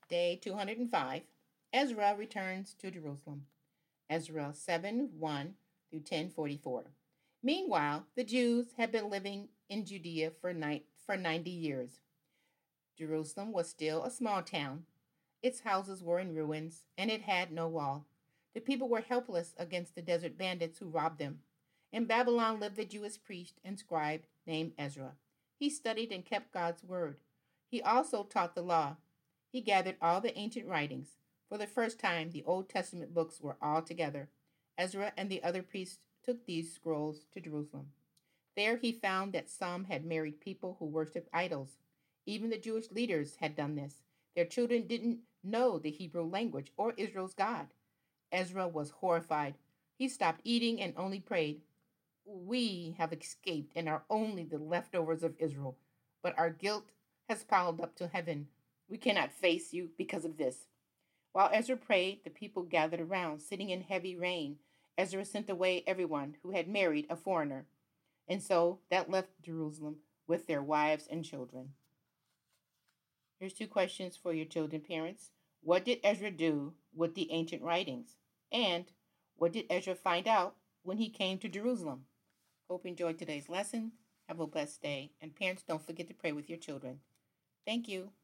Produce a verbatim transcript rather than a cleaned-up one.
Day two hundred five. Ezra returns to Jerusalem. Ezra seven one through ten forty-four. Meanwhile, the Jews had been living in Judea for, ni- for ninety years. Jerusalem was still a small town. Its houses were in ruins, and it had no wall. The people were helpless against the desert bandits who robbed them. In Babylon lived a Jewish priest and scribe named Ezra. He studied and kept God's word. He also taught the law. He gathered all the ancient writings. For the first time, the Old Testament books were all together. Ezra and the other priests took these scrolls to Jerusalem. There he found that some had married people who worshiped idols. Even the Jewish leaders had done this. Their children didn't know the Hebrew language or Israel's God. Ezra was horrified. He stopped eating and only prayed. We have escaped and are only the leftovers of Israel, but our guilt has piled up to heaven. We cannot face you because of this. While Ezra prayed, the people gathered around, sitting in heavy rain. Ezra sent away everyone who had married a foreigner, and so that left Jerusalem with their wives and children. Here's two questions for your children, parents. What did Ezra do with the ancient writings? And what did Ezra find out when he came to Jerusalem? Hope you enjoyed today's lesson. Have a blessed day. And parents, don't forget to pray with your children. Thank you.